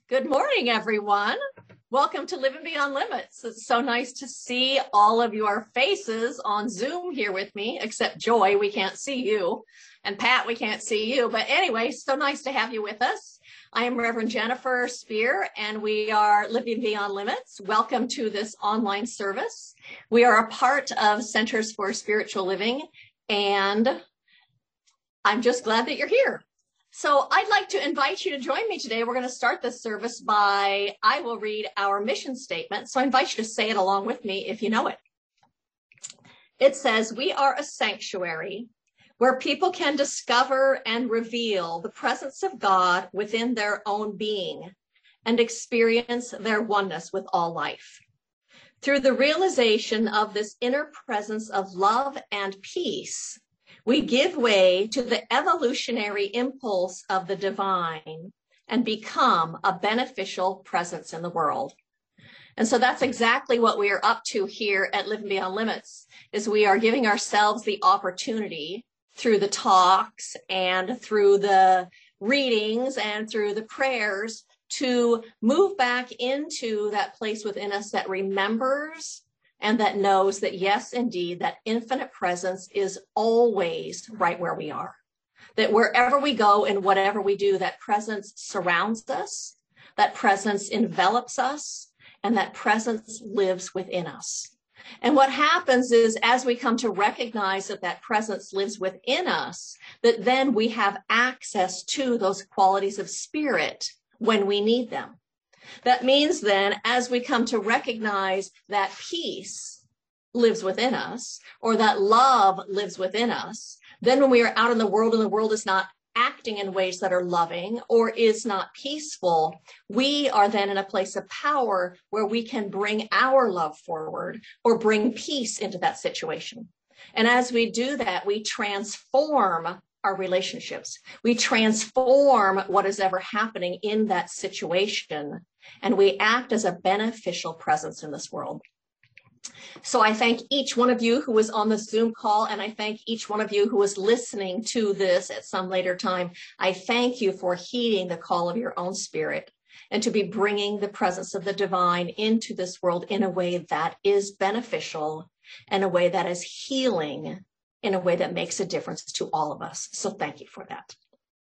Good morning, everyone. Welcome to Living Beyond Limits. It's so nice to see all of your faces on Zoom here with me, except Joy, we can't see you, and Pat, we can't see you. But anyway, so nice to have you with us. I am Reverend Jennifer Spear, and we are Living Beyond Limits. Welcome to this online service. We are a part of Centers for Spiritual Living, and I'm just glad that you're here. So I'd like to invite you to join me today. We're going to start this service by, I will read our mission statement. So I invite you to say it along with me if you know it. It says, we are a sanctuary where people can discover and reveal the presence of God within their own being and experience their oneness with all life. Through the realization of this inner presence of love and peace, we give way to the evolutionary impulse of the divine and become a beneficial presence in the world. And so that's exactly what we are up to here at Living Beyond Limits, is we are giving ourselves the opportunity through the talks and through the readings and through the prayers to move back into that place within us that remembers and that knows that, yes, indeed, that infinite presence is always right where we are. That wherever we go and whatever we do, that presence surrounds us, that presence envelops us, and that presence lives within us. And what happens is, as we come to recognize that that presence lives within us, that then we have access to those qualities of spirit when we need them. That means then, as we come to recognize that peace lives within us, or that love lives within us, then when we are out in the world and the world is not acting in ways that are loving or is not peaceful, we are then in a place of power where we can bring our love forward or bring peace into that situation. And as we do that, we transform our relationships. We transform what is ever happening in that situation, and we act as a beneficial presence in this world. So I thank each one of you who was on the Zoom call, and I thank each one of you who was listening to this at some later time. I thank you for heeding the call of your own spirit and to be bringing the presence of the divine into this world in a way that is beneficial, in a way that is healing, in a way that makes a difference to all of us. So thank you for that.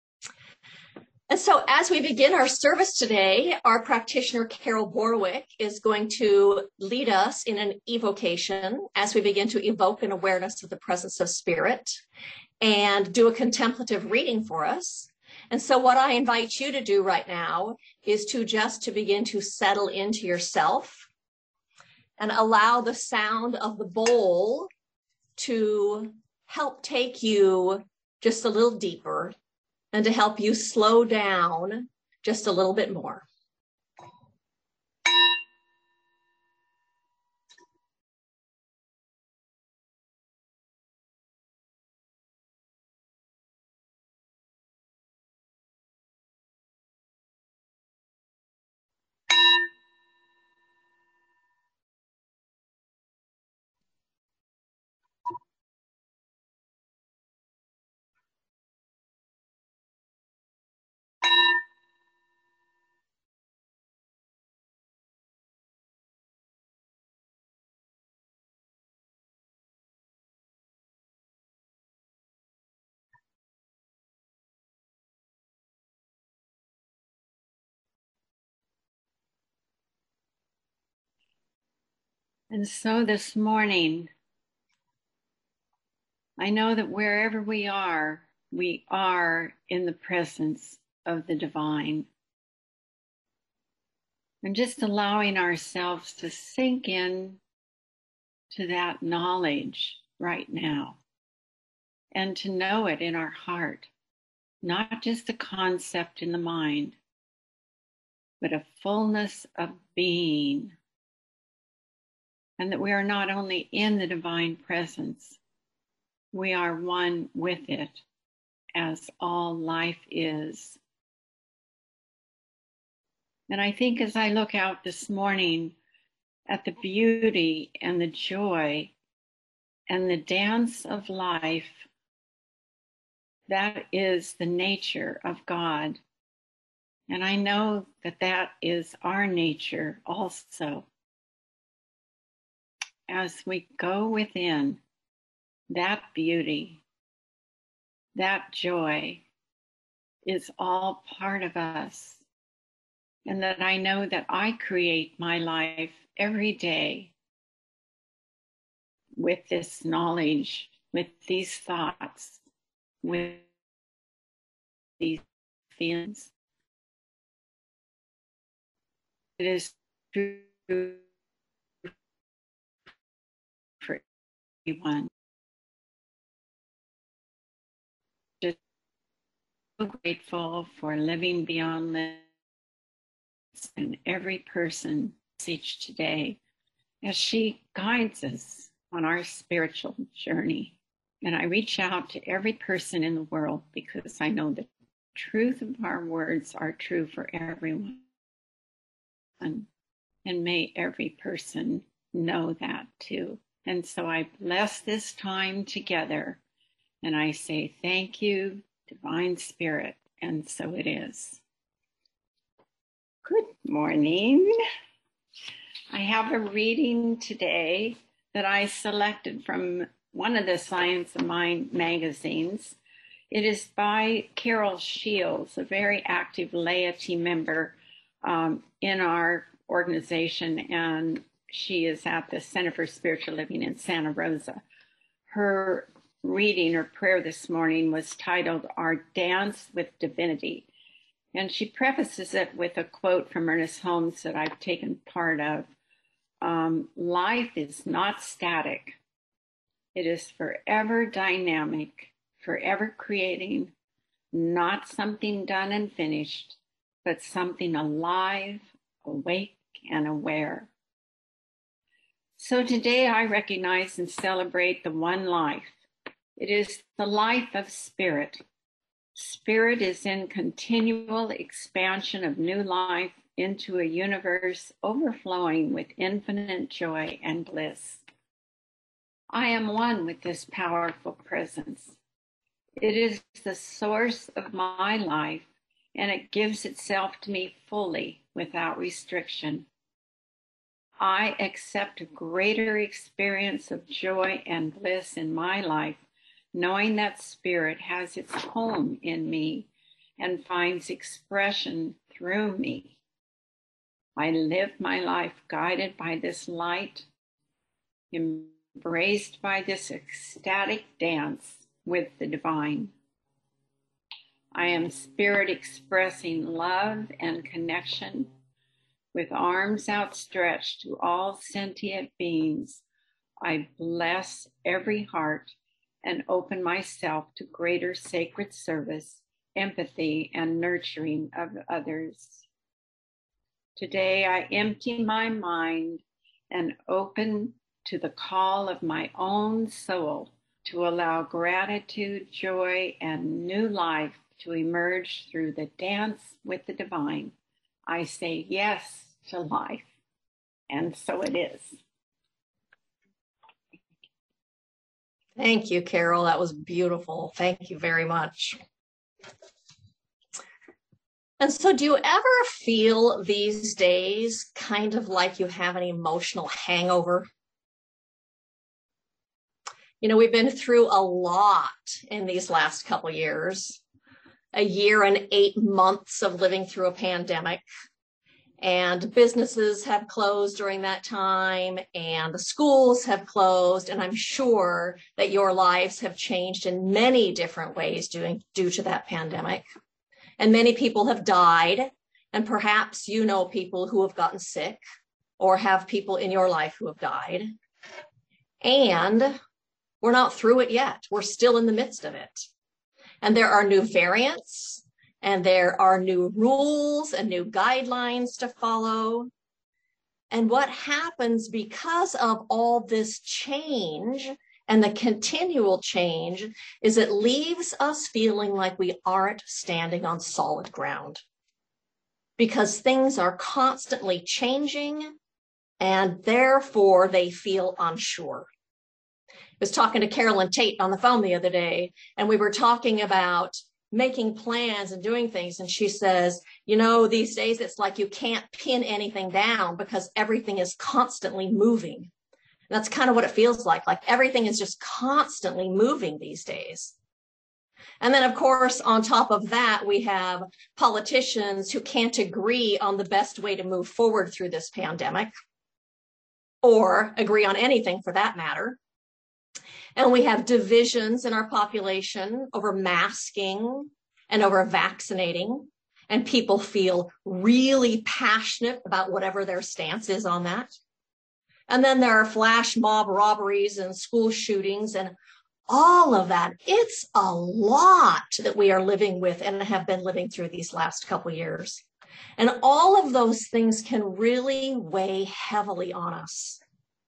And so as we begin our service today, our practitioner, Carol Borwick, is going to lead us in an evocation as we begin to evoke an awareness of the presence of spirit and do a contemplative reading for us. And so what I invite you to do right now is to begin to settle into yourself and allow the sound of the bowl to help take you just a little deeper and to help you slow down just a little bit more. And so this morning, I know that wherever we are in the presence of the divine. And just allowing ourselves to sink in to that knowledge right now and to know it in our heart, not just a concept in the mind, but a fullness of being. And that we are not only in the divine presence, we are one with it, as all life is. And I think as I look out this morning at the beauty and the joy and the dance of life, that is the nature of God. And I know that that is our nature also. As we go within, that beauty, that joy is all part of us. And that I know that I create my life every day with this knowledge, with these thoughts, with these feelings. It is true for everyone. Just so grateful for living beyond limits and every person message today as she guides us on our spiritual journey. And I reach out to every person in the world because I know the truth of our words are true for everyone. And may every person know that too. And so I bless this time together and I say thank you, Divine Spirit, and so it is. Good morning. I have a reading today that I selected from one of the Science of Mind magazines. It is by Carol Shields, a very active laity member in our organization, and she is at the Center for Spiritual Living in Santa Rosa. Her reading or prayer this morning was titled Our Dance with Divinity, and she prefaces it with a quote from Ernest Holmes that I've taken part of. Life is not static. It is forever dynamic, forever creating, not something done and finished, but something alive, awake, and aware. So today I recognize and celebrate the one life. It is the life of spirit. Spirit is in continual expansion of new life into a universe overflowing with infinite joy and bliss. I am one with this powerful presence. It is the source of my life, and it gives itself to me fully without restriction. I accept a greater experience of joy and bliss in my life, knowing that Spirit has its home in me and finds expression through me. I live my life guided by this light, embraced by this ecstatic dance with the divine. I am Spirit expressing love and connection with arms outstretched to all sentient beings. I bless every heart and open myself to greater sacred service, empathy, and nurturing of others. Today, I empty my mind and open to the call of my own soul to allow gratitude, joy, and new life to emerge through the dance with the divine. I say yes to life, and so it is. Thank you, Carol. That was beautiful. Thank you very much. And so do you ever feel these days kind of like you have an emotional hangover? You know, we've been through a lot in these last couple of years, a year and 8 months of living through a pandemic, and businesses have closed during that time, and the schools have closed, and I'm sure that your lives have changed in many different ways due to that pandemic. And many people have died, and perhaps you know people who have gotten sick or have people in your life who have died. And we're not through it yet. We're still in the midst of it. And there are new variants, and there are new rules and new guidelines to follow. And what happens because of all this change and the continual change is it leaves us feeling like we aren't standing on solid ground because things are constantly changing and therefore they feel unsure. I was talking to Carolyn Tate on the phone the other day, and we were talking about making plans and doing things. And she says, you know, these days it's like you can't pin anything down because everything is constantly moving. And that's kind of what it feels like everything is just constantly moving these days. And then, of course, on top of that, we have politicians who can't agree on the best way to move forward through this pandemic, or agree on anything for that matter. And we have divisions in our population over masking and over vaccinating. And people feel really passionate about whatever their stance is on that. And then there are flash mob robberies and school shootings and all of that. It's a lot that we are living with and have been living through these last couple of years. And all of those things can really weigh heavily on us.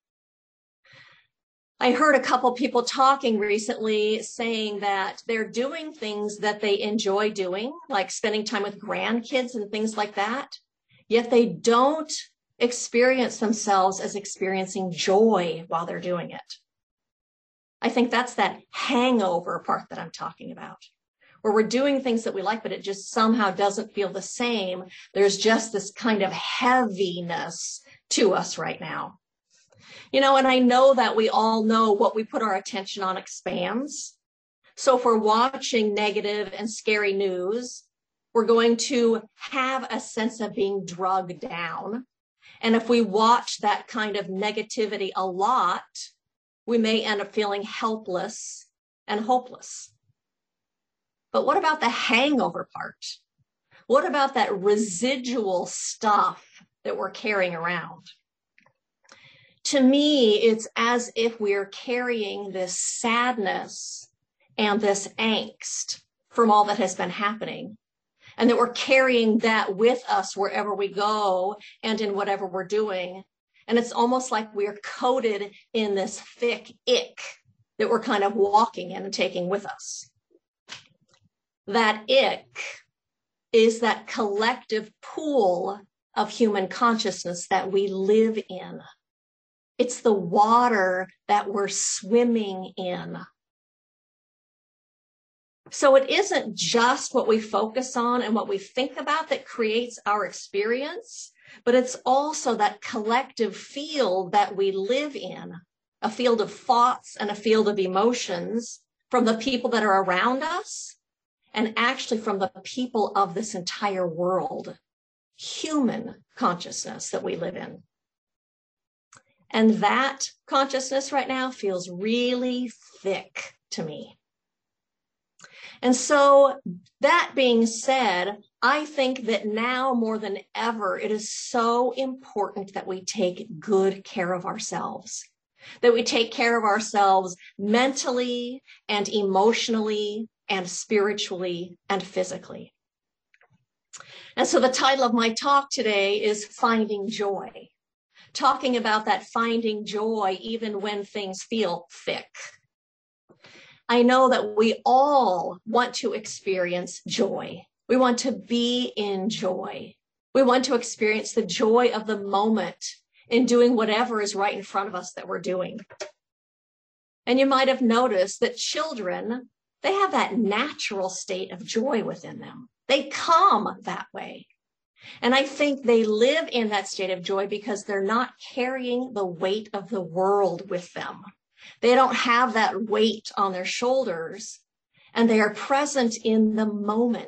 I heard a couple people talking recently saying that they're doing things that they enjoy doing, like spending time with grandkids and things like that, yet they don't experience themselves as experiencing joy while they're doing it. I think that's that hangover part that I'm talking about, where we're doing things that we like, but it just somehow doesn't feel the same. There's just this kind of heaviness to us right now. You know, and I know that we all know what we put our attention on expands. So if we're watching negative and scary news, we're going to have a sense of being drugged down. And if we watch that kind of negativity a lot, we may end up feeling helpless and hopeless. But what about the hangover part? What about that residual stuff that we're carrying around? To me, it's as if we're carrying this sadness and this angst from all that has been happening, and that we're carrying that with us wherever we go and in whatever we're doing. And it's almost like we're coated in this thick ick that we're kind of walking in and taking with us. That ick is that collective pool of human consciousness that we live in. It's the water that we're swimming in. So it isn't just what we focus on and what we think about that creates our experience, but it's also that collective field that we live in, a field of thoughts and a field of emotions from the people that are around us, and actually from the people of this entire world, human consciousness that we live in. And that consciousness right now feels really thick to me. And so that being said, I think that now more than ever, it is so important that we take good care of ourselves, that we take care of ourselves mentally and emotionally and spiritually and physically. And so the title of my talk today is Finding Joy, talking about that finding joy even when things feel thick. I know that we all want to experience joy. We want to be in joy. We want to experience the joy of the moment in doing whatever is right in front of us that we're doing. And you might have noticed that children, they have that natural state of joy within them. They come that way. And I think they live in that state of joy because they're not carrying the weight of the world with them. They don't have that weight on their shoulders, and they are present in the moment.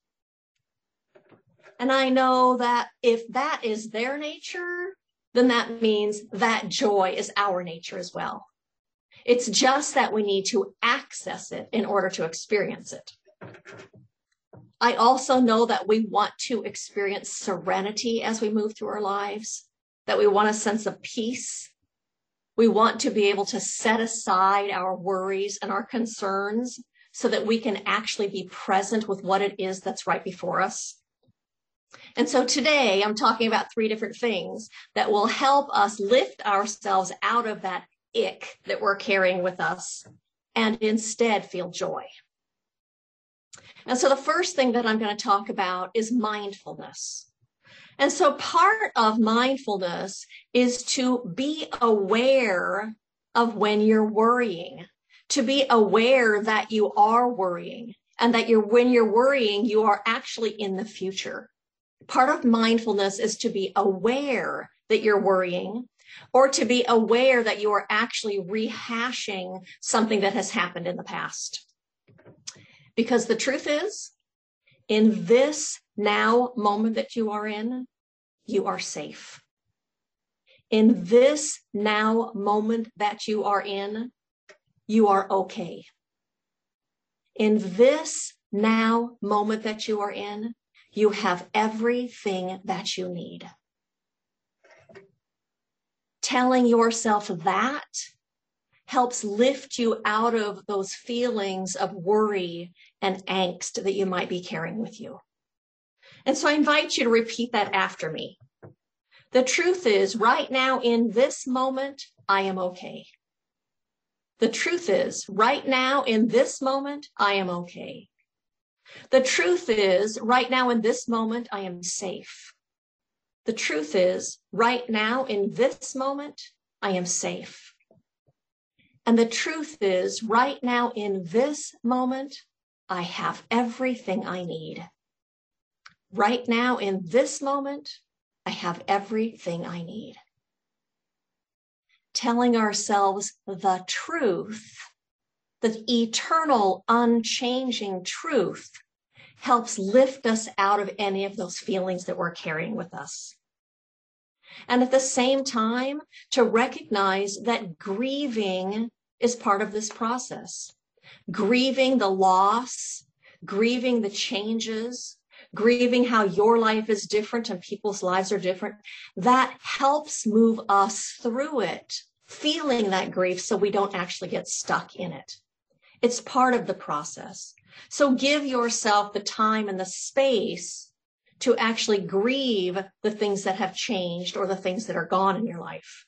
And I know that if that is their nature, then that means that joy is our nature as well. It's just that we need to access it in order to experience it. I also know that we want to experience serenity as we move through our lives, that we want a sense of peace. We want to be able to set aside our worries and our concerns so that we can actually be present with what it is that's right before us. And so today I'm talking about 3 different things that will help us lift ourselves out of that ick that we're carrying with us and instead feel joy. And so the first thing that I'm going to talk about is mindfulness. And so part of mindfulness is to be aware of when you're worrying, to be aware that you are worrying, and that when you're worrying, you are actually in the future. Part of mindfulness is to be aware that you're worrying, or to be aware that you are actually rehashing something that has happened in the past. Because the truth is, in this now moment that you are in, you are safe. In this now moment that you are in, you are okay. In this now moment that you are in, you have everything that you need. Telling yourself that helps lift you out of those feelings of worry and angst that you might be carrying with you. And so I invite you to repeat that after me. The truth is, right now in this moment, I am okay. The truth is, right now in this moment, I am okay. The truth is, right now in this moment, I am safe. The truth is, right now in this moment, I am safe. And the truth is, right now in this moment, I have everything I need. Right now in this moment, I have everything I need. Telling ourselves the truth, the eternal, unchanging truth, helps lift us out of any of those feelings that we're carrying with us. And at the same time, to recognize that grieving is part of this process. Grieving the loss, grieving the changes, grieving how your life is different and people's lives are different, that helps move us through it, feeling that grief so we don't actually get stuck in it. It's part of the process. So give yourself the time and the space to actually grieve the things that have changed or the things that are gone in your life.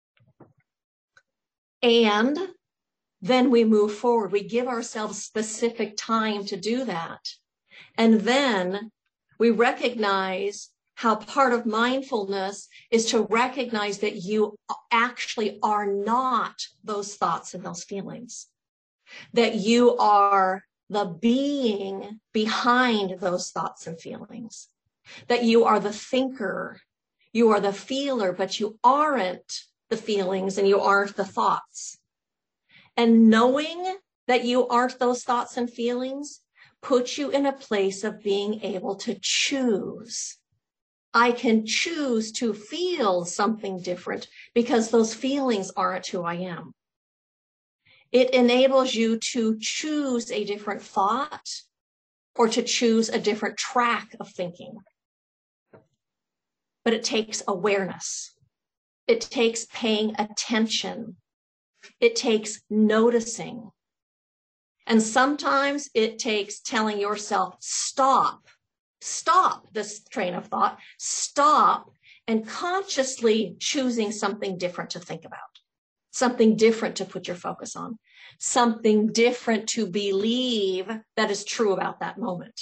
And then we move forward. We give ourselves specific time to do that. And then we recognize how part of mindfulness is to recognize that you actually are not those thoughts and those feelings, that you are the being behind those thoughts and feelings, that you are the thinker, you are the feeler, but you aren't the feelings and you aren't the thoughts. And knowing that you aren't those thoughts and feelings puts you in a place of being able to choose. I can choose to feel something different because those feelings aren't who I am. It enables you to choose a different thought or to choose a different track of thinking. But it takes awareness. It takes paying attention. It takes noticing. And sometimes it takes telling yourself, stop this train of thought, stop, and consciously choosing something different to think about. Something different to put your focus on, something different to believe that is true about that moment.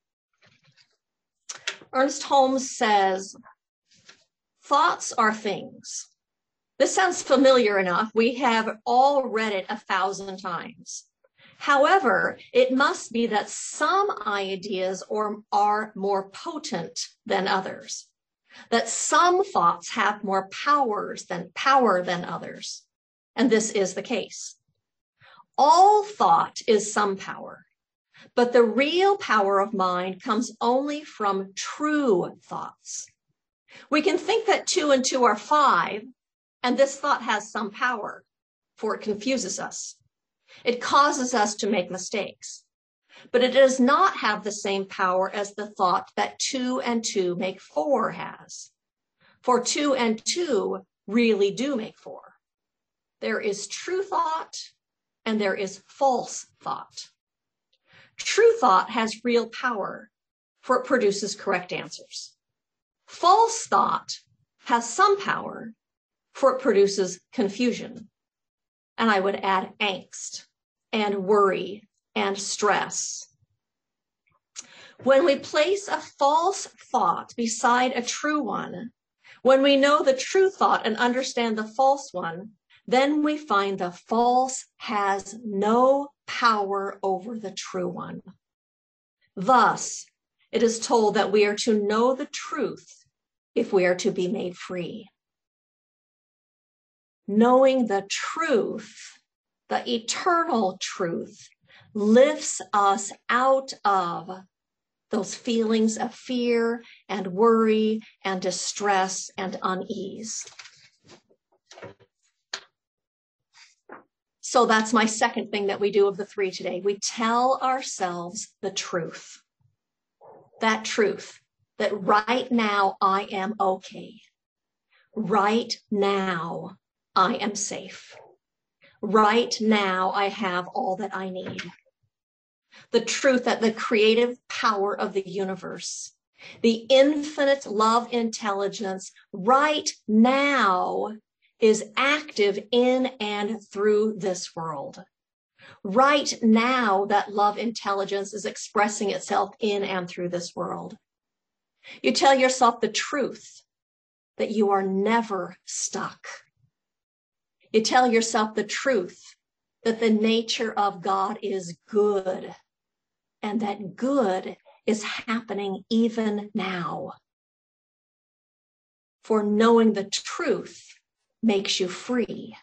Ernest Holmes says, thoughts are things. This sounds familiar enough. We have all read it 1,000 times. However, it must be that some ideas are more potent than others, that some thoughts have more power than others. And this is the case. All thought is some power, but the real power of mind comes only from true thoughts. We can think that 2 and 2 are 5, and this thought has some power, for it confuses us. It causes us to make mistakes, but it does not have the same power as the thought that 2 and 2 make 4 has. For 2 and 2 really do make 4. There is true thought and there is false thought. True thought has real power, for it produces correct answers. False thought has some power, for it produces confusion. And I would add angst and worry and stress. When we place a false thought beside a true one, when we know the true thought and understand the false one, then we find the false has no power over the true one. Thus, it is told that we are to know the truth if we are to be made free. Knowing the truth, the eternal truth, lifts us out of those feelings of fear and worry and distress and unease. So that's my second thing that we do of the 3 today. We tell ourselves the truth. That truth, that right now I am okay. Right now I am safe. Right now I have all that I need. The truth that the creative power of the universe, the infinite love intelligence right now is active in and through this world. Right now, that love intelligence is expressing itself in and through this world. You tell yourself the truth that you are never stuck. You tell yourself the truth that the nature of God is good and that good is happening even now. For knowing the truth makes you free.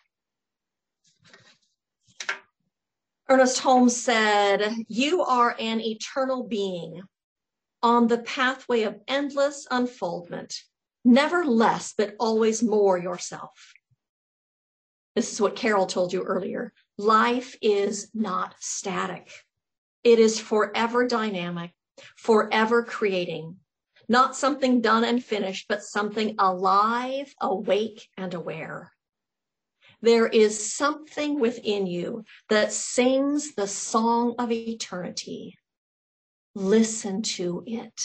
Ernest Holmes said, "You are an eternal being on the pathway of endless unfoldment, never less but always more yourself." This is what Carol told you earlier. Life is not static. It is forever dynamic, forever creating, not something done and finished, but something alive, awake, and aware. There is something within you that sings the song of eternity. Listen to it.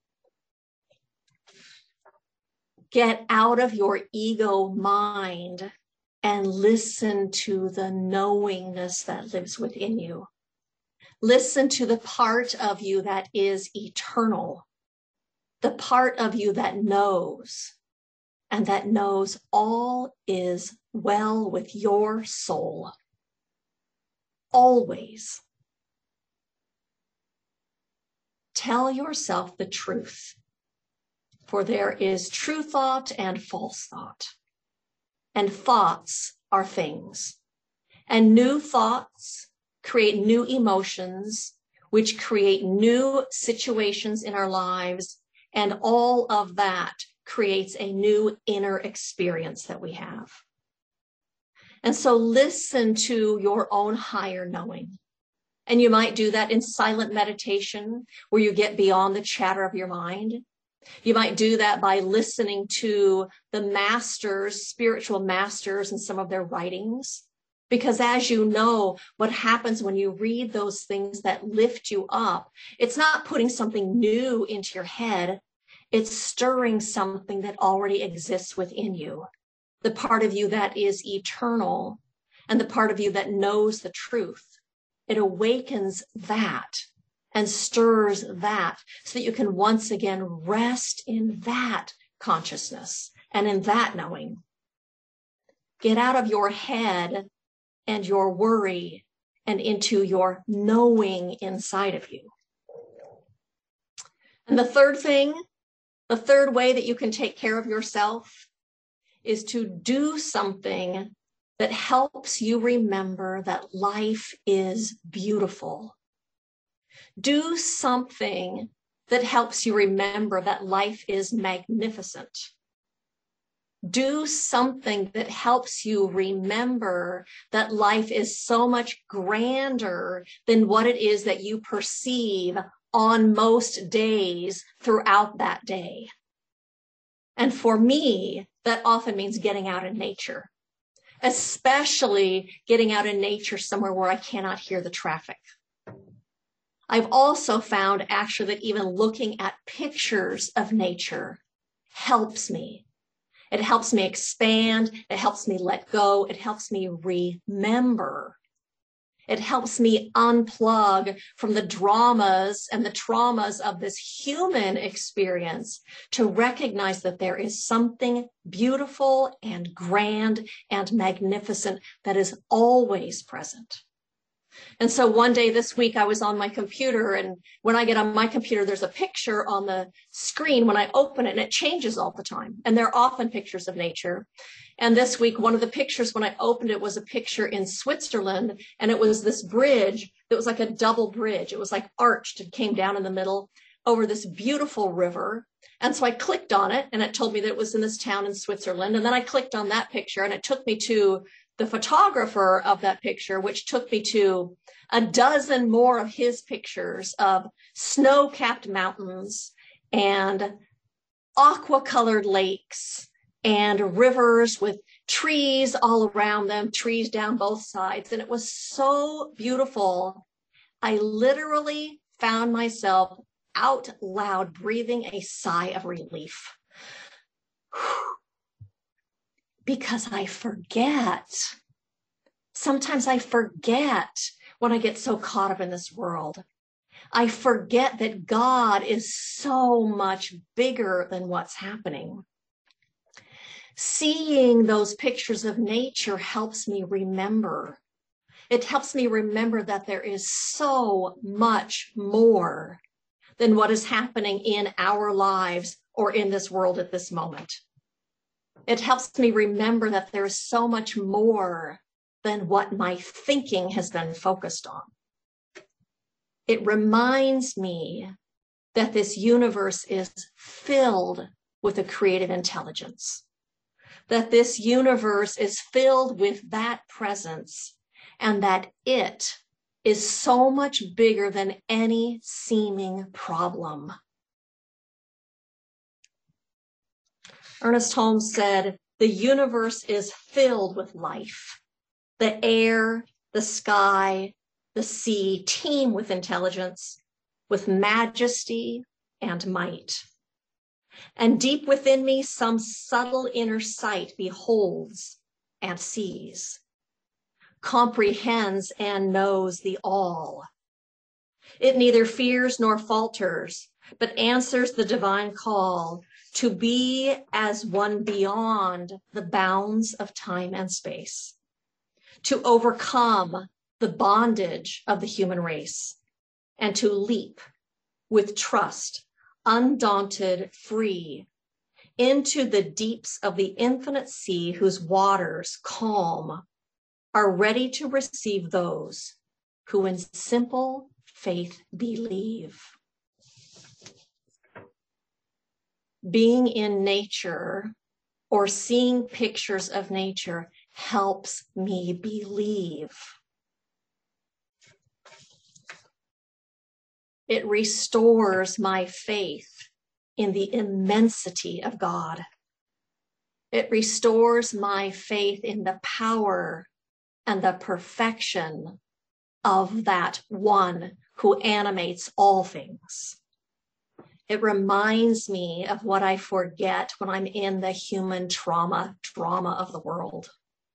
Get out of your ego mind and listen to the knowingness that lives within you. Listen to the part of you that is eternal, the part of you that knows, and that knows all is well with your soul. Always. Tell yourself the truth, for there is true thought and false thought. And thoughts are things. And new thoughts create new emotions, which create new situations in our lives. And all of that creates a new inner experience that we have. And so listen to your own higher knowing. And you might do that in silent meditation, where you get beyond the chatter of your mind. You might do that by listening to the masters, spiritual masters, and some of their writings. Because as you know, what happens when you read those things that lift you up, it's not putting something new into your head. It's stirring something that already exists within you. The part of you that is eternal and the part of you that knows the truth. It awakens that and stirs that so that you can once again rest in that consciousness and in that knowing. Get out of your head and your worry and into your knowing inside of you. And the third thing, the third way that you can take care of yourself is to do something that helps you remember that life is beautiful. Do something that helps you remember that life is magnificent. Do something that helps you remember that life is so much grander than what it is that you perceive on most days throughout that day. And for me, that often means getting out in nature, especially getting out in nature somewhere where I cannot hear the traffic. I've also found actually that even looking at pictures of nature helps me. It helps me expand. It helps me let go. It helps me remember. It helps me unplug from the dramas and the traumas of this human experience to recognize that there is something beautiful and grand and magnificent that is always present. And so one day this week I was on my computer, and when I get on my computer, there's a picture on the screen when I open it, and it changes all the time. And they're often pictures of nature. And this week, one of the pictures when I opened it was a picture in Switzerland, and it was this bridge that was like a double bridge. It was like arched and came down in the middle over this beautiful river. And so I clicked on it, and it told me that it was in this town in Switzerland. And then I clicked on that picture, and it took me to the photographer of that picture, which took me to a dozen more of his pictures of snow-capped mountains and aqua-colored lakes and rivers with trees all around them, trees down both sides. And it was so beautiful. I literally found myself out loud breathing a sigh of relief. Because I forget. Sometimes I forget when I get so caught up in this world. I forget that God is so much bigger than what's happening. Seeing those pictures of nature helps me remember. It helps me remember that there is so much more than what is happening in our lives or in this world at this moment. It helps me remember that there is so much more than what my thinking has been focused on. It reminds me that this universe is filled with a creative intelligence, that this universe is filled with that presence, and that it is so much bigger than any seeming problem. Ernest Holmes said, "The universe is filled with life. The air, the sky, the sea teem with intelligence, with majesty and might. And deep within me, some subtle inner sight beholds and sees, comprehends and knows the all. It neither fears nor falters, but answers the divine call to be as one beyond the bounds of time and space, to overcome the bondage of the human race, and to leap with trust, undaunted, free, into the deeps of the infinite sea whose waters, calm, are ready to receive those who in simple faith believe." Being in nature or seeing pictures of nature helps me believe. It restores my faith in the immensity of God. It restores my faith in the power and the perfection of that one who animates all things. It reminds me of what I forget when I'm in the human drama of the world.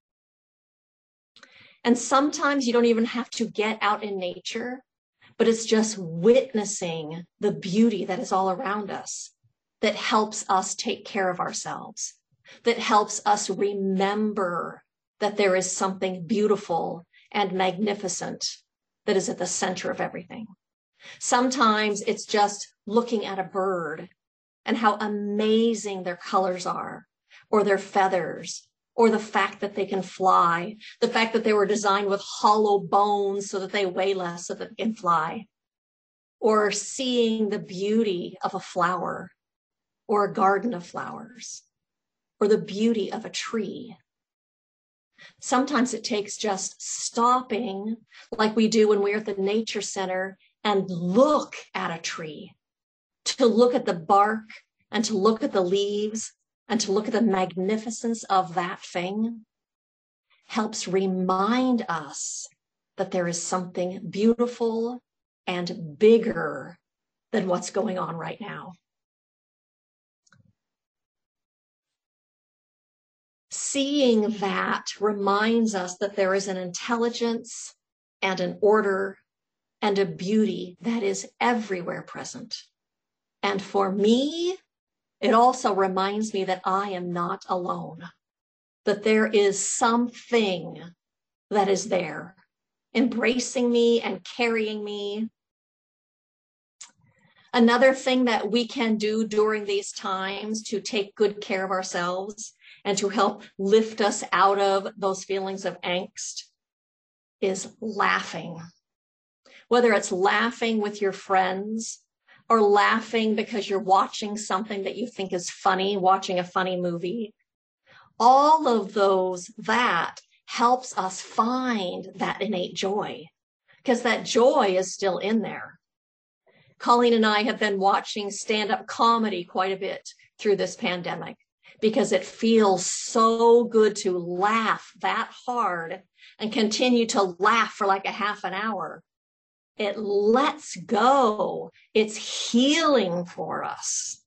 And sometimes you don't even have to get out in nature, but it's just witnessing the beauty that is all around us that helps us take care of ourselves, that helps us remember that there is something beautiful and magnificent that is at the center of everything. Sometimes it's just looking at a bird and how amazing their colors are, or their feathers, or the fact that they can fly, the fact that they were designed with hollow bones so that they weigh less so that they can fly, or seeing the beauty of a flower or a garden of flowers, or the beauty of a tree. Sometimes it takes just stopping, like we do when we're at the nature center, and look at a tree, to look at the bark and to look at the leaves and to look at the magnificence of that thing, helps remind us that there is something beautiful and bigger than what's going on right now. Seeing that reminds us that there is an intelligence and an order and a beauty that is everywhere present. And for me, it also reminds me that I am not alone, that there is something that is there embracing me and carrying me. Another thing that we can do during these times to take good care of ourselves and to help lift us out of those feelings of angst is laughing. Whether it's laughing with your friends or laughing because you're watching something that you think is funny, watching a funny movie, all of that helps us find that innate joy, because that joy is still in there. Colleen and I have been watching stand-up comedy quite a bit through this pandemic because it feels so good to laugh that hard and continue to laugh for like a half an hour. It lets go. It's healing for us.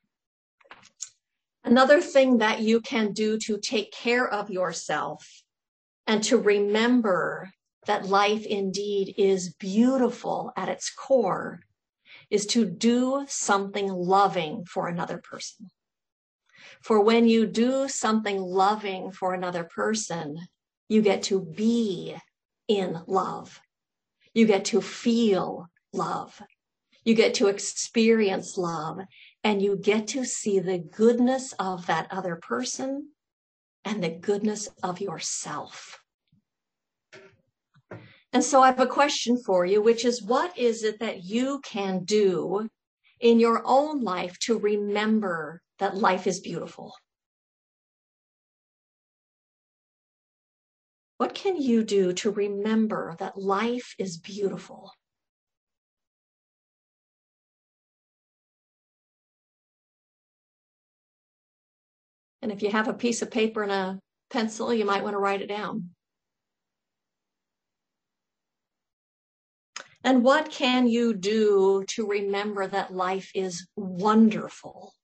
Another thing that you can do to take care of yourself and to remember that life indeed is beautiful at its core is to do something loving for another person. For when you do something loving for another person, you get to be in love. You get to feel love. You get to experience love, and you get to see the goodness of that other person and the goodness of yourself. And so I have a question for you, which is, what is it that you can do in your own life to remember that life is beautiful? What can you do to remember that life is beautiful? And if you have a piece of paper and a pencil, you might want to write it down. And what can you do to remember that life is wonderful?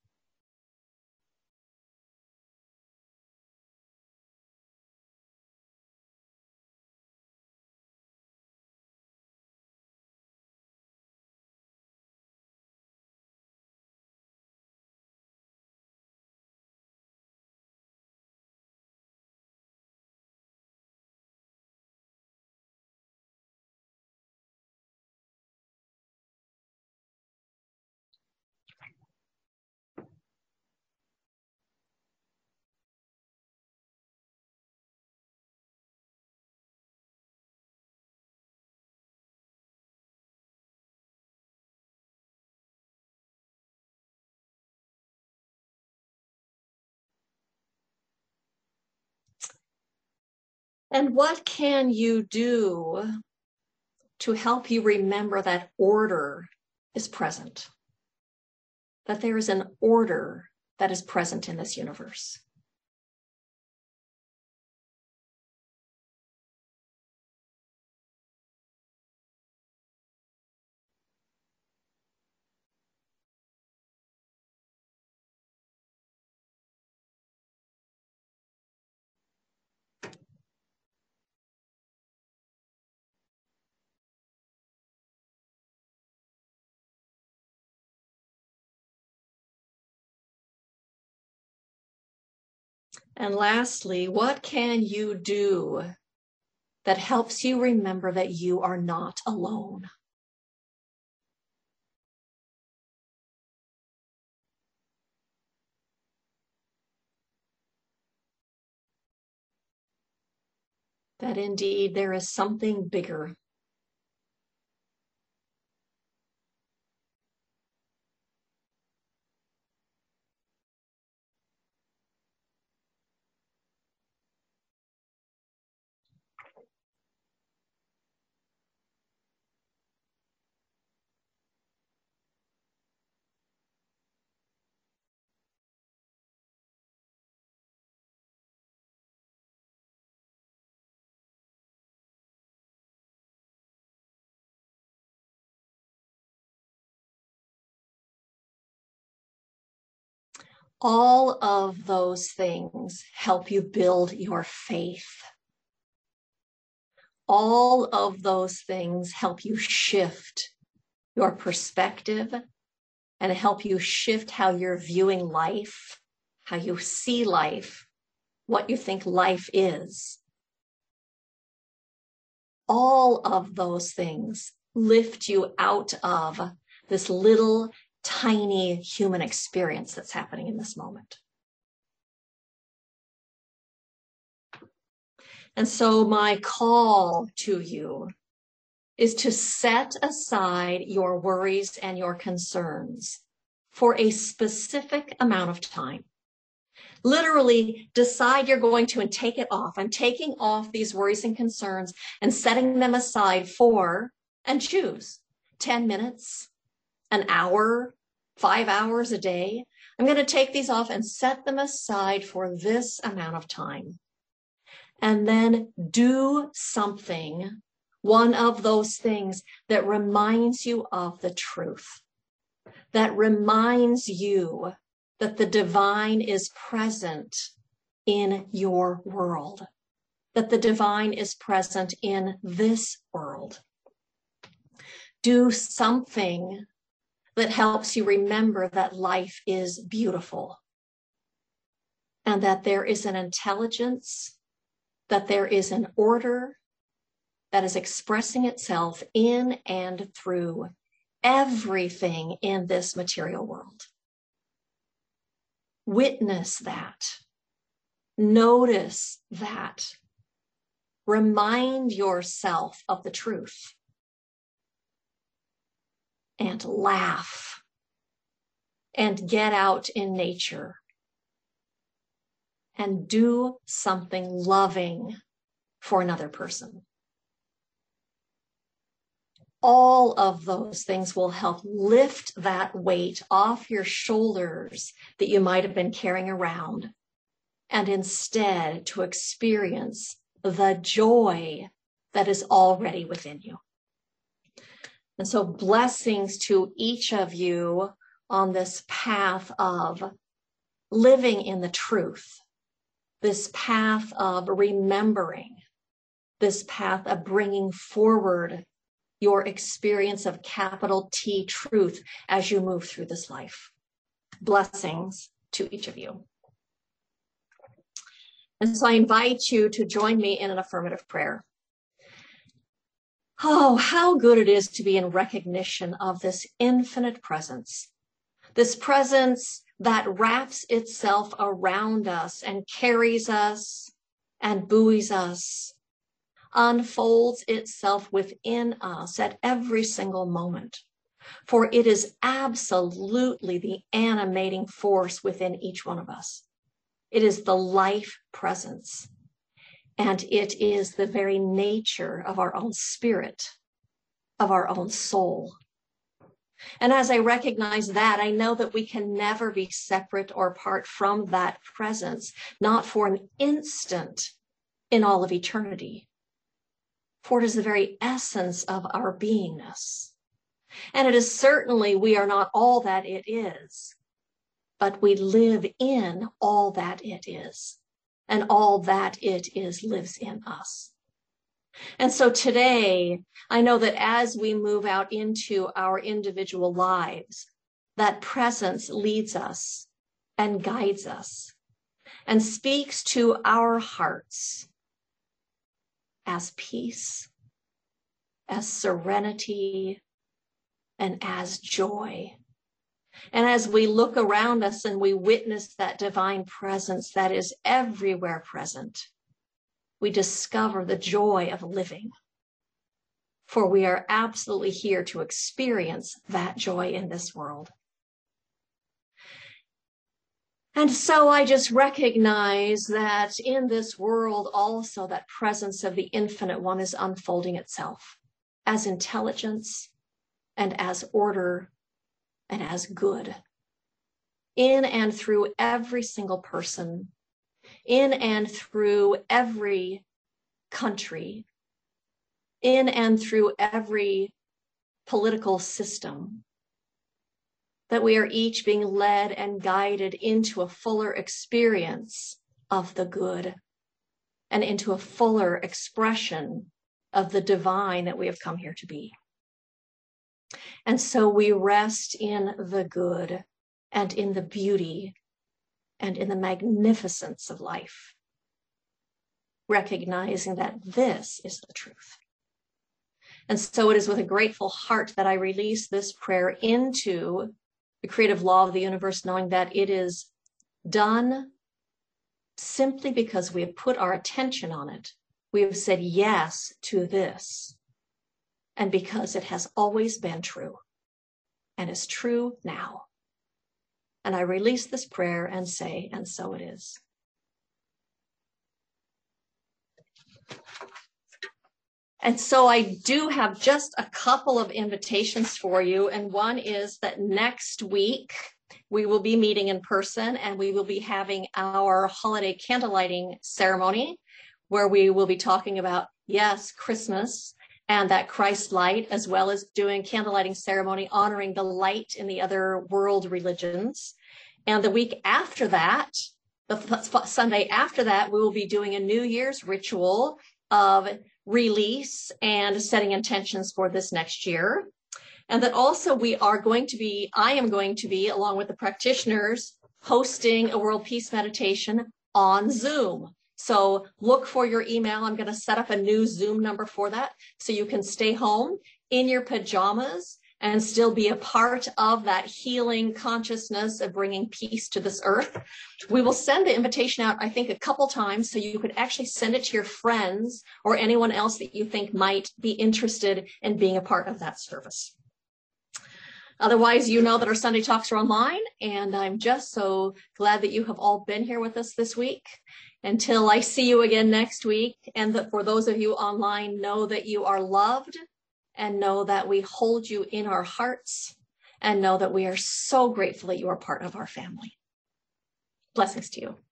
And what can you do to help you remember that order is present? That there is an order that is present in this universe. And lastly, what can you do that helps you remember that you are not alone? That indeed there is something bigger. All of those things help you build your faith. All of those things help you shift your perspective and help you shift how you're viewing life, how you see life, what you think life is. all of those things lift you out of this little tiny human experience that's happening in this moment. And so my call to you is to set aside your worries and your concerns for a specific amount of time. Literally decide you're going to and take it off. I'm taking off these worries and concerns and setting them aside for, and choose 10 minutes, an hour, 5 hours a day. I'm going to take these off and set them aside for this amount of time. And then do something, one of those things that reminds you of the truth, that reminds you that the divine is present in your world, that the divine is present in this world. Do something that helps you remember that life is beautiful and that there is an intelligence, that there is an order that is expressing itself in and through everything in this material world. Witness that. Notice that. Remind yourself of the truth. And laugh. And get out in nature. And do something loving for another person. All of those things will help lift that weight off your shoulders that you might have been carrying around, and instead to experience the joy that is already within you. And so blessings to each of you on this path of living in the truth, this path of remembering, this path of bringing forward your experience of capital T truth as you move through this life. Blessings to each of you. And so I invite you to join me in an affirmative prayer. Oh, how good it is to be in recognition of this infinite presence, this presence that wraps itself around us and carries us and buoys us, unfolds itself within us at every single moment. For it is absolutely the animating force within each one of us. It is the life presence. And it is the very nature of our own spirit, of our own soul. And as I recognize that, I know that we can never be separate or apart from that presence, not for an instant in all of eternity. For it is the very essence of our beingness. And it is certainly we are not all that it is, but we live in all that it is. And all that it is lives in us. And so today, I know that as we move out into our individual lives, that presence leads us and guides us and speaks to our hearts as peace, as serenity, and as joy. And as we look around us and we witness that divine presence that is everywhere present, we discover the joy of living. For we are absolutely here to experience that joy in this world. And so I just recognize that in this world also that presence of the infinite one is unfolding itself as intelligence and as order and as good in and through every single person, in and through every country, in and through every political system, that we are each being led and guided into a fuller experience of the good and into a fuller expression of the divine that we have come here to be. And so we rest in the good and in the beauty and in the magnificence of life, recognizing that this is the truth. And so it is with a grateful heart that I release this prayer into the creative law of the universe, knowing that it is done simply because we have put our attention on it. We have said yes to this. And because it has always been true and is true now. And I release this prayer and say, and so it is. And so I do have just a couple of invitations for you. And one is that next week we will be meeting in person and we will be having our holiday candlelighting ceremony where we will be talking about, yes, Christmas and that Christ light, as well as doing candlelighting ceremony, honoring the light in the other world religions. And the week after that, the Sunday after that, we will be doing a New Year's ritual of release and setting intentions for this next year. And that also I am going to be, along with the practitioners, hosting a World Peace Meditation on Zoom. So look for your email. I'm going to set up a new Zoom number for that so you can stay home in your pajamas and still be a part of that healing consciousness of bringing peace to this earth. We will send the invitation out, I think, a couple times, so you could actually send it to your friends or anyone else that you think might be interested in being a part of that service. Otherwise, you know that our Sunday Talks are online, and I'm just so glad that you have all been here with us this week. Until I see you again next week, and that for those of you online, know that you are loved, and know that we hold you in our hearts, and know that we are so grateful that you are part of our family. Blessings to you.